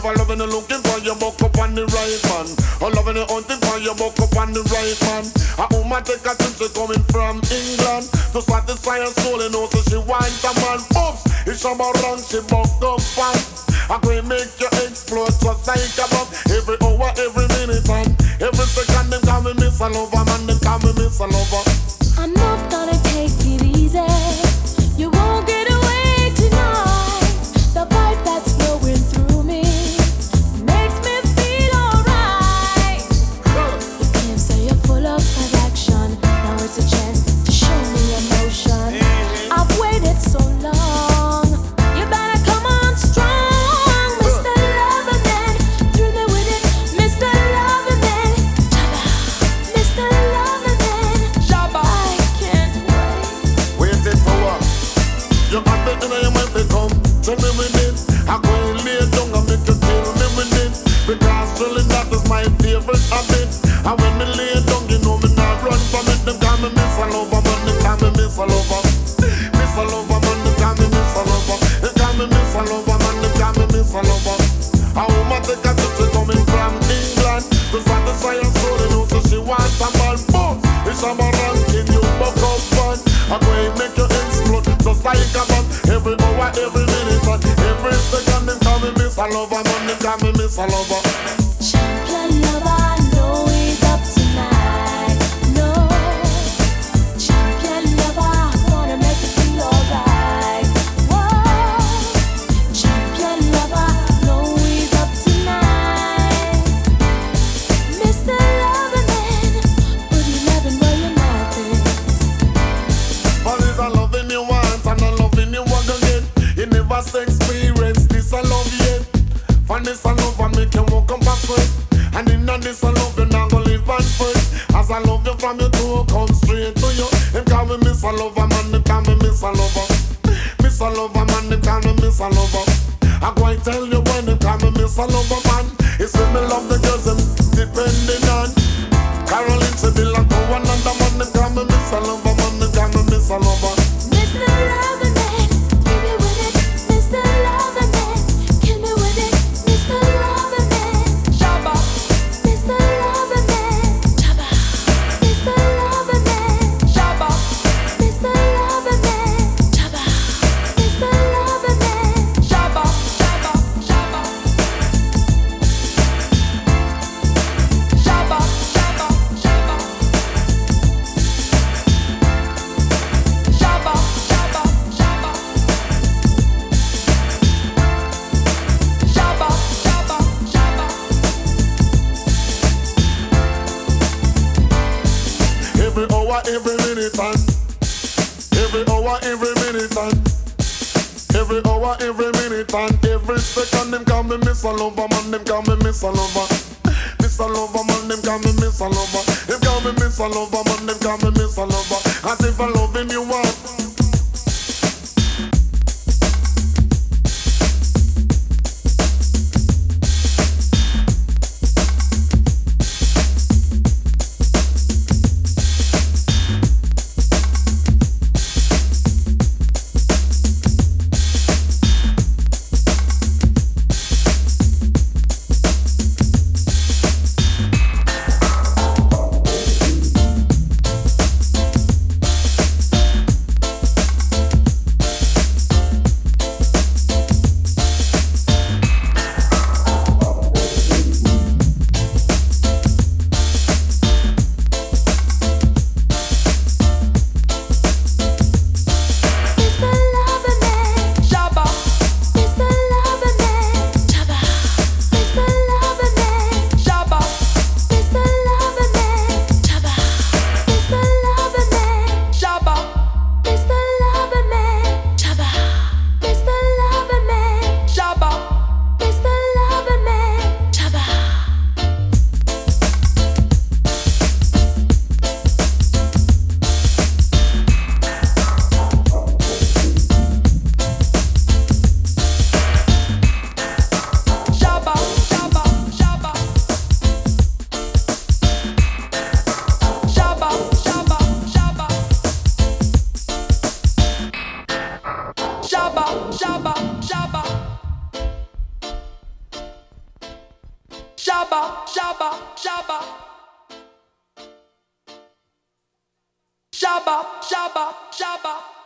I loving you looking for you buck up on the right man. I loving you hunting for you buck up on the right man. A woman take a trip, she coming from England to satisfy her soul, you know, so she wants a man. Oops, it's about run, she buck up fast. I'm going to make you explode just like a bomb. Every hour, every minute, and every second. Them call me Miss a Lover, man, them call me Miss a Lover. I'm not gonna take it easy. You won't get away tonight. The vibe that's flowing through me makes me feel alright. You can say you're full of action. Now it's a chance to show me emotion. I've waited so long. You better come on strong, Mr. Loverman. Thrill me with it, Mr. Loverman. Mr. Loverman. I can't wait. Waiting for what? You got the inner you might become. Tell me with it. I'm going to lay down and make you kill me with it. Because thrilling that is my favorite habit. And when me lay down, you know me not run from it. Them call me Miss a Lover, man, them call me Miss a Lover. Miss a Lover, man, them call me Miss a Lover. They call me Miss a Lover, man, them call me Miss a Lover. A woman take a trip, she coming from England to satisfy her soul, you know, so she wants a man. Boom, it's a man ranking, you buck up fun. I'm going to make you explode just like a bomb. Every hour, every minute, and every second. Them call me Miss a Lover, man, them call me Miss a Lover. Champion lover, know he's up tonight. No, champion lover, gonna make you feel alright. Whoa, champion lover, know he's up tonight. Mr. Loverman, put 11 where your mouth is. All is a loving you want and a loving you want again. You never experience this a love yet. Find this a love and make you walk up backward. And in this a love you not gonna live on first. As I love you from your toe, come straight to you. Them call me Miss a Lover, man, them call me Miss a Lover. Miss a Lover, man, them call me Miss a Lover. I go and tell you when them call me Miss a Lover, man. It's when me love the girls them depending on. Caroline said they like to one another, man, them call me Miss a Lover, man, them call me Miss a Lover. Mr. Loverman, give me with it, Mr. Loverman, kill me with it, Mr. Loverman. Shabba, Mr. Loverman. Shabba, Mr. Loverman. Shabba, Mr. Loverman. Shabba, Mr. Loverman. Shabba, shabba, shabba. Shabba, shabba, shabba. Shabba, shabba, shabba. Shabba, shabba, shabba. Every hour, every minute, and every hour, every minute, and every hour, every minute, and every second. Them call me Miss a Lover, man. Them call me Miss a Lover. Miss a Lover, man. Them call me Miss a Lover. Them call me Miss a Lover, man. Them call me Miss a Lover. As if I'm loving you want. Shabba, shabba, shabba. Shabba, shabba, shabba.